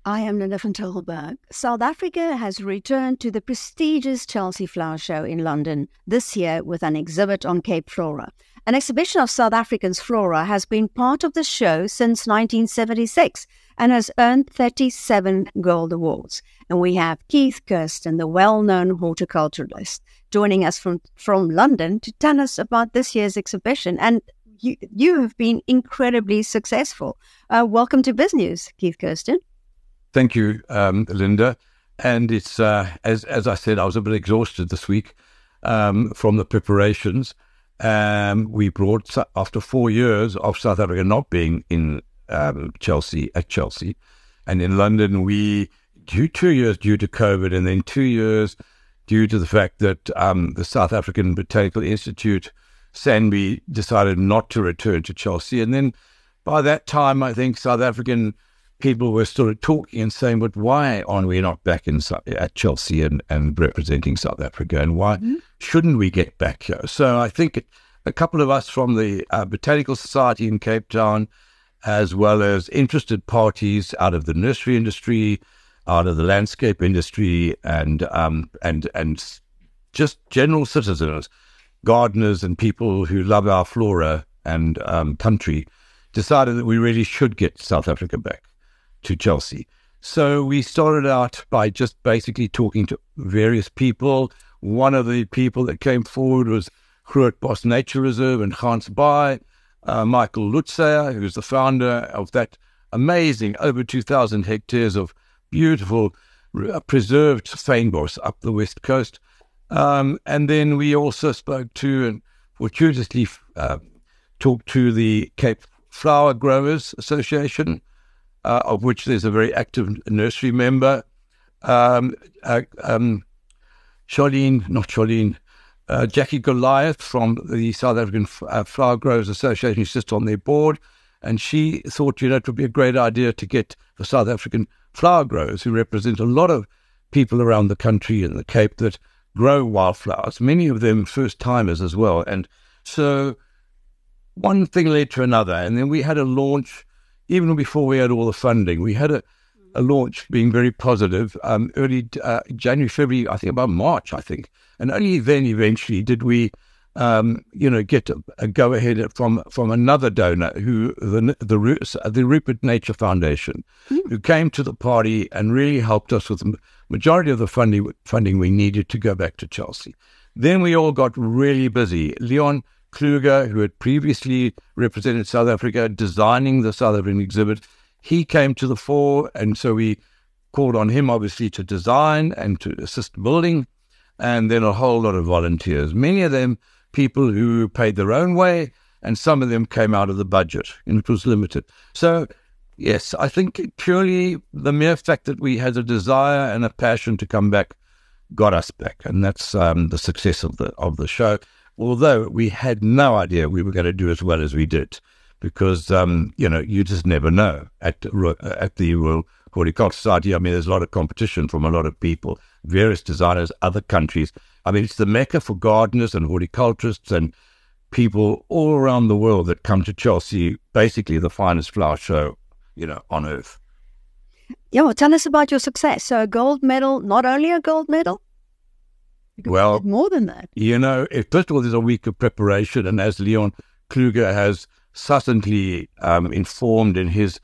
I am Linda van Tilburg. South Africa has returned to the prestigious Chelsea Flower Show in London this year with an exhibit on Cape Flora. An exhibition of South Africa's flora has been part of the show since 1976 and has earned 37 gold awards. And we have Keith Kirsten, the well-known horticulturalist, joining us from London to tell us about this year's exhibition. And you have been incredibly successful. Welcome to BizNews, Keith Kirsten. Thank you, Linda. And it's, as I said, I was a bit exhausted this week from the preparations. We brought, after 4 years of South Africa not being in Chelsea, and in London, 2 years due to COVID, and then 2 years due to the fact that the South African Botanical Institute, SANBI, decided not to return to Chelsea. And then by that time, I think South African people were sort of talking and saying, but why aren't we not back at Chelsea and representing South Africa? And why shouldn't we get back here? So I think a couple of us from the Botanical Society in Cape Town, as well as interested parties out of the nursery industry, out of the landscape industry, and just general citizens, gardeners and people who love our flora and country, decided that we really should get South Africa back to Chelsea. So we started out by just basically talking to various people. One of the people that came forward was Grootbos Nature Reserve in Gansbaai, Michael Lutzeyer, who's the founder of that amazing over 2,000 hectares of beautiful preserved fynbos up the west coast. And then we also spoke to and fortuitously talked to the Cape Flower Growers Association, of which there's a very active nursery member. Jackie Goliath from the South African Flower Growers Association, who sits on their board, and she thought, it would be a great idea to get the South African flower growers, who represent a lot of people around the country and the Cape that grow wildflowers, many of them first-timers as well. And so one thing led to another, and then we had a launch. Even before we had all the funding, we had a launch being very positive, early January, February, I think about March, and only then eventually did we, get a go-ahead from another donor, who the Rupert Nature Foundation, who came to the party and really helped us with the majority of the funding we needed to go back to Chelsea. Then we all got really busy. Leon Kluger, who had previously represented South Africa, designing the South African exhibit, he came to the fore, and so we called on him, obviously, to design and to assist building, and then a whole lot of volunteers, many of them people who paid their own way, and some of them came out of the budget, and it was limited. So, yes, I think purely the mere fact that we had a desire and a passion to come back got us back, and that's the success of the show. Although we had no idea we were going to do as well as we did, because, you just never know at the Royal Horticultural Society. I mean, there's a lot of competition from a lot of people, various designers, other countries. I mean, it's the mecca for gardeners and horticulturists and people all around the world that come to Chelsea, basically the finest flower show, on earth. Yeah, well, tell us about your success. So a gold medal, not only a gold medal, well, more than that. First of all, there's a week of preparation, and as Leon Kluger has succinctly informed in his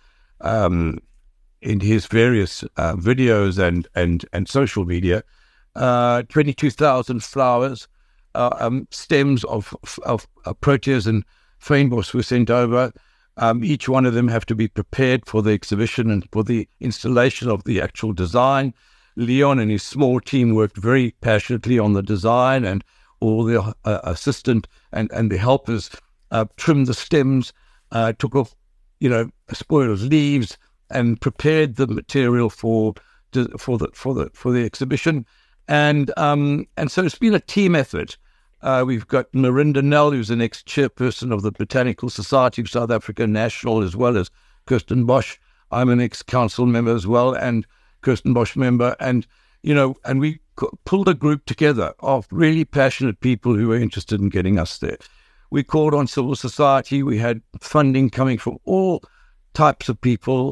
various videos and social media, 22,000 flowers, stems of proteas and fynbos were sent over. Each one of them have to be prepared for the exhibition and for the installation of the actual design. Leon and his small team worked very passionately on the design, and all the assistant and the helpers trimmed the stems, took off, spoiled leaves, and prepared the material for the exhibition. And so it's been a team effort. We've got Marinda Nell, who's an ex-chairperson of the Botanical Society of South Africa National, as well as Kirsten Bosch. I'm an ex-council member as well, and Kirsten Bosch member. And we pulled a group together of really passionate people who were interested in getting us there. We called on civil society. We had funding coming from all types of people,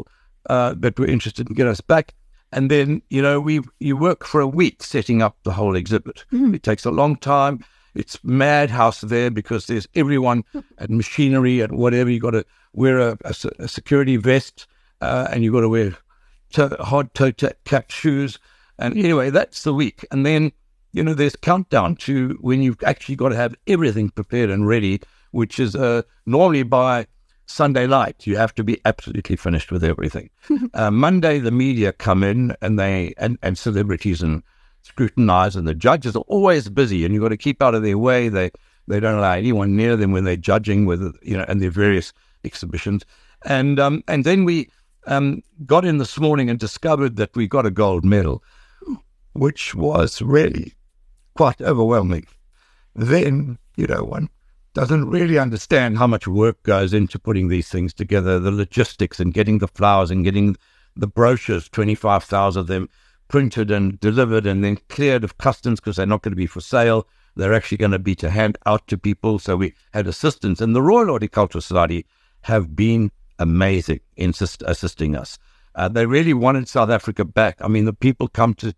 that were interested in getting us back. And then, you work for a week setting up the whole exhibit. It takes a long time. It's madhouse there because there's everyone and machinery and whatever. You've got to wear a security vest and you've got to wear hard toe cap shoes. And anyway, that's the week. And then, there's countdown to when you've actually got to have everything prepared and ready, which is normally by Sunday night. You have to be absolutely finished with everything. Monday, the media come in and celebrities and scrutinize, and the judges are always busy, and you've got to keep out of their way. They don't allow anyone near them when they're judging with and their various exhibitions. And then we got in this morning and discovered that we got a gold medal, which was really quite overwhelming. Then one doesn't really understand how much work goes into putting these things together, the logistics and getting the flowers and getting the brochures, 25,000 of them, printed and delivered and then cleared of customs because they're not going to be for sale. They're actually going to be to hand out to people. So we had assistance. And the Royal Horticultural Society have been amazing in assisting us. They really wanted South Africa back. I mean, the people come to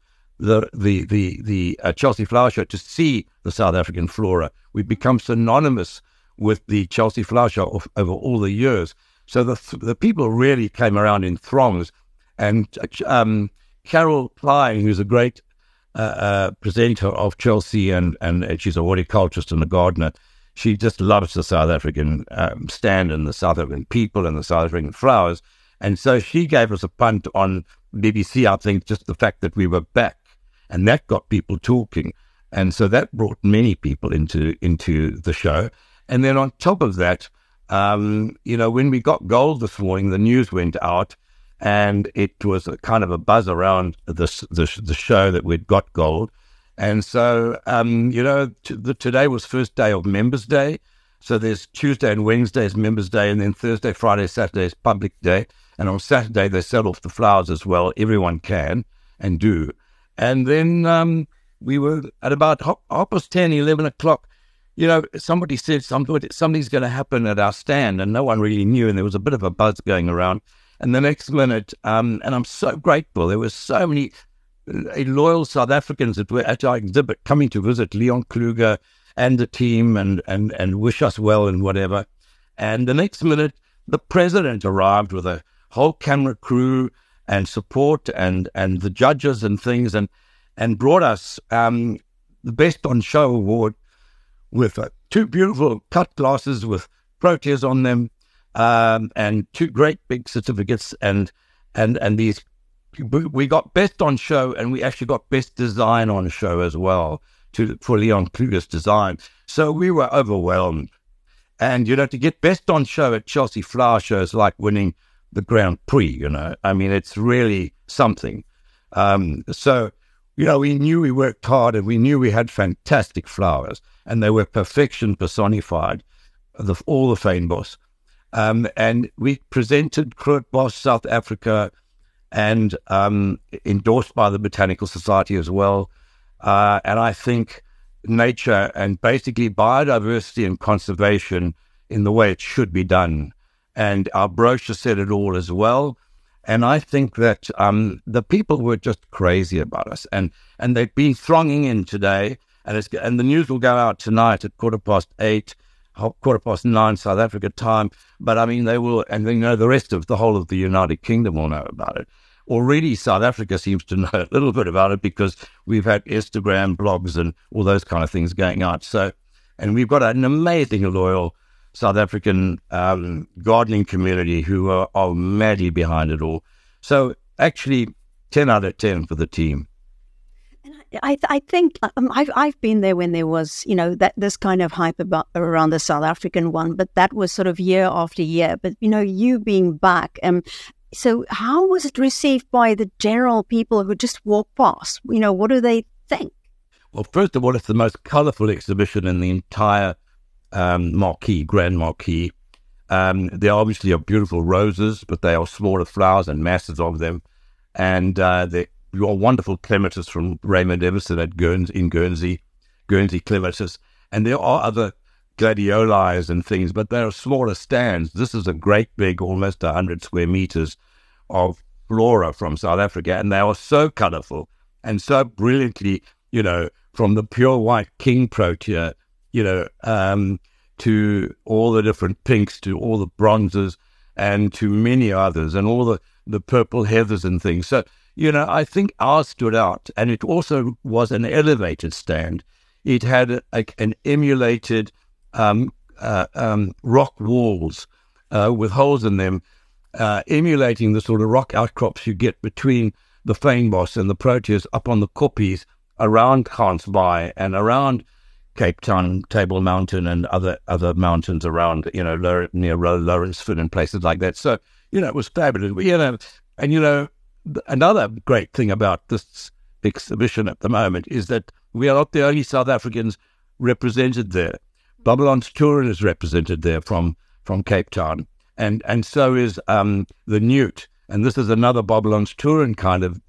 the Chelsea Flower Show to see the South African flora. We've become synonymous with the Chelsea Flower Show over all the years. So the people really came around in throngs. And Carol Klein, who's a great presenter of Chelsea, and she's a horticulturist and a gardener, she just loves the South African stand and the South African people and the South African flowers. And so she gave us a punt on BBC, I think, just the fact that we were back. And that got people talking. And so that brought many people into the show. And then on top of that, when we got gold this morning, the news went out, and it was a kind of a buzz around the show that we'd got gold. And so, today was first day of Members' Day. So there's Tuesday and Wednesday is Members' Day, and then Thursday, Friday, Saturday is Public Day. And on Saturday, they sell off the flowers as well. Everyone can and do. And then we were at about 10:30, 11 o'clock. Somebody said something's going to happen at our stand, and no one really knew. And there was a bit of a buzz going around. And the next minute, and I'm so grateful, there were so many loyal South Africans that were at our exhibit coming to visit Leon Kluger and the team and wish us well and whatever. And the next minute, the president arrived with a whole camera crew and support and the judges and things, and brought us the Best on Show award with 2 beautiful cut glasses with Proteas on them, and 2 great big certificates, and these. We got Best on Show, and we actually got Best Design on Show as well for Leon Kluger's design. So we were overwhelmed. And, to get Best on Show at Chelsea Flower Show is like winning the Grand Prix, I mean, it's really something. So, we knew we worked hard, and we knew we had fantastic flowers, and they were perfection personified, all the fynbos. And we presented Grootbos, South Africa, and endorsed by the Botanical Society as well. And I think nature and basically biodiversity and conservation in the way it should be done. And our brochure said it all as well. And I think that the people were just crazy about us. And they've been thronging in today. And the news will go out tonight at 8:15, 9:15 South Africa time. But I mean, they will, and the rest of the whole of the United Kingdom will know about it. Already South Africa seems to know a little bit about it because we've had Instagram blogs and all those kind of things going out. So, and we've got an amazing loyal South African gardening community who are madly behind it all. So actually 10 out of 10 for the team. I think I've been there when there was, that this kind of hype around the South African one, but that was sort of year after year. But, you being back, so how was it received by the general people who just walk past? What do they think? Well, first of all, it's the most colourful exhibition in the entire Grand Marquee. There obviously are beautiful roses, but they are smaller flowers and masses of them. And your wonderful clematis from Raymond Everson at Guernsey clematis. And there are other gladiolis and things, but they are smaller stands. This is a great big, almost 100 square meters of flora from South Africa, and they are so colourful and so brilliantly, from the pure white king protea, to all the different pinks, to all the bronzes, and to many others, and all the purple heathers and things. So, I think ours stood out, and it also was an elevated stand. It had an emulated rock walls with holes in them, emulating the sort of rock outcrops you get between the fynbos and the proteas up on the koppies around Gansbaai and around Cape Town, Table Mountain, and other mountains around, near Lawrenceford and places like that. So, it was fabulous. Another great thing about this exhibition at the moment is that we are not the only South Africans represented there. Babylon's Touring is represented there from Cape Town, and so is the Newt. And this is another Babylon's Touring kind of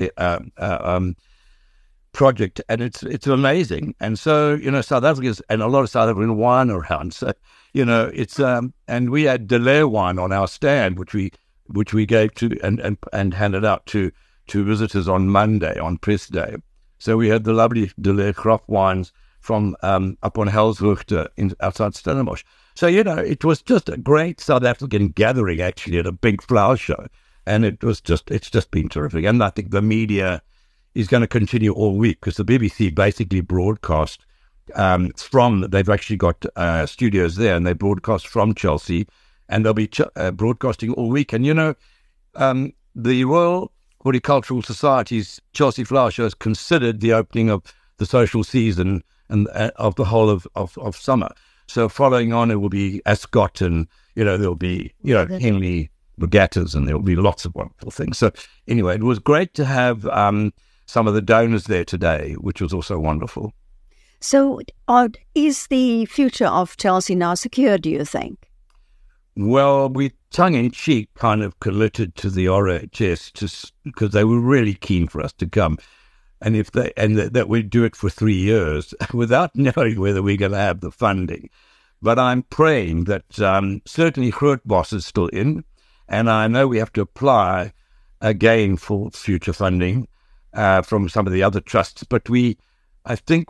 project, and it's amazing. And so, South Africa's, and a lot of South African wine around. So, it's and we had Delay wine on our stand, which we gave to and handed out to visitors on Monday, on press day. So we had the lovely Delay Croft wines from up on Helshoogte outside Stellenbosch. So, it was just a great South African gathering, actually, at a big flower show. And it's just been terrific. And I think the media is going to continue all week, because the BBC basically broadcast they've actually got studios there, and they broadcast from Chelsea, and they'll be broadcasting all week. And, the Royal Horticultural Society's Chelsea Flower Show is considered the opening of the social season and of the whole of summer. So following on, it will be Ascot, and, there'll be, Henley regattas, and there'll be lots of wonderful things. So anyway, it was great to have some of the donors there today, which was also wonderful. So is the future of Chelsea now secure, do you think? Well, we tongue-in-cheek kind of committed to the RHS just because they were really keen for us to come, and that we'd do it for 3 years without knowing whether we're going to have the funding. But I'm praying that certainly Grootbos is still in, and I know we have to apply again for future funding from some of the other trusts. But I think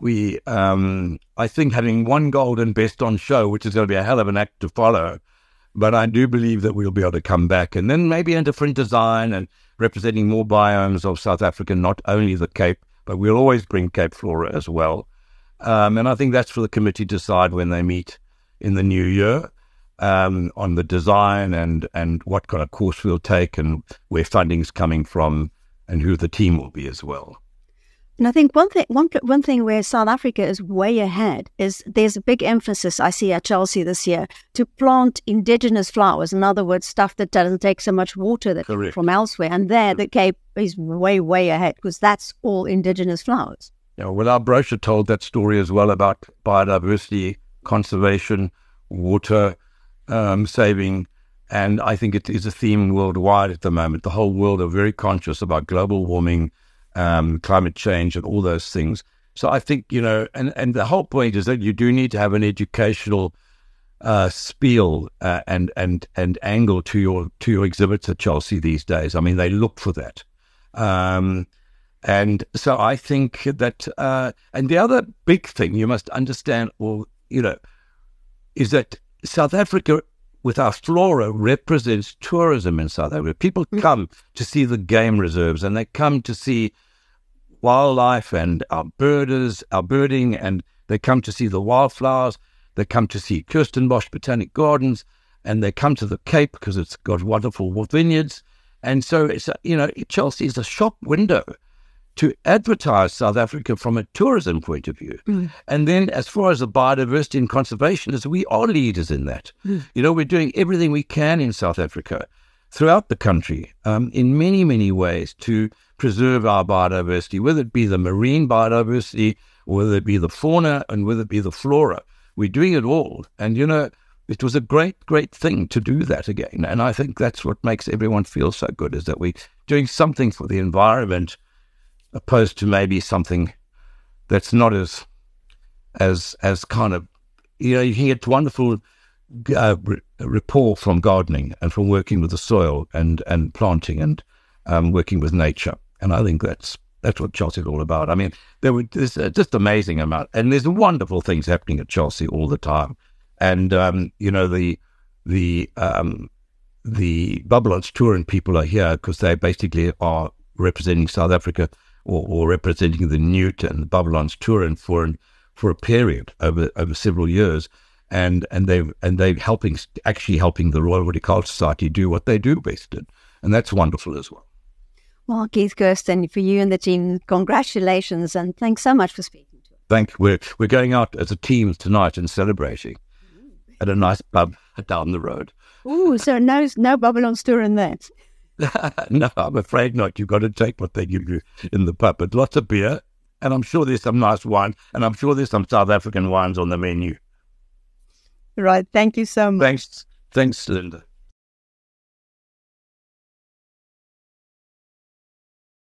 having one Golden Best on show, which is going to be a hell of an act to follow, but I do believe that we'll be able to come back, and then maybe a different design and representing more biomes of South Africa, not only the Cape, but we'll always bring Cape Flora as well. And I think that's for the committee to decide when they meet in the new year on the design and what kind of course we'll take and where funding's coming from and who the team will be as well. And I think one thing where South Africa is way ahead is there's a big emphasis I see at Chelsea this year to plant indigenous flowers. In other words, stuff that doesn't take so much water from elsewhere. And there, the Cape is way, way ahead because that's all indigenous flowers. Yeah, well, our brochure told that story as well about biodiversity, conservation, water saving. And I think it is a theme worldwide at the moment. The whole world are very conscious about global warming, climate change, and all those things. So I think, and the whole point is that you do need to have an educational spiel and angle to your exhibits at Chelsea these days. I mean, they look for that. And so I think that, and the other big thing you must understand, is that South Africa, with our flora, represents tourism in South Africa. People come to see the game reserves, and they come to see wildlife and our birding, and they come to see the wildflowers. They come to see Kirstenbosch Botanic Gardens, and they come to the Cape because it's got wonderful vineyards. And so it's Chelsea is a shop window to advertise South Africa from a tourism point of view. And then as far as the biodiversity and conservation is, we are leaders in that. We're doing everything we can in South Africa, throughout the country, in many, many ways to preserve our biodiversity, whether it be the marine biodiversity, or whether it be the fauna, and whether it be the flora. We're doing it all. And, it was a great, great thing to do that again. And I think that's what makes everyone feel so good, is that we're doing something for the environment, opposed to maybe something that's not as kind of, you can get wonderful rapport from gardening and from working with the soil and planting working with nature. And I think that's what Chelsea is all about. I mean, there's just amazing amount, and there's wonderful things happening at Chelsea all the time. And the Babylon's Touring people are here because they basically are representing South Africa or representing the Newt and the Babylon's Touring for a period over several years, and they're helping the Royal Horticultural Society do what they do best, and that's wonderful as well. Well, Keith Kirsten, for you and the team, congratulations, and thanks so much for speaking to us. Thank you. We're going out as a team tonight and celebrating at a nice pub down the road. Ooh, so no Babylon's Touring there. No, I'm afraid not. You've got to take what they give you in the pub. But lots of beer, and I'm sure there's some nice wine, and I'm sure there's some South African wines on the menu. Right. Thank you so much. Thanks, Linda.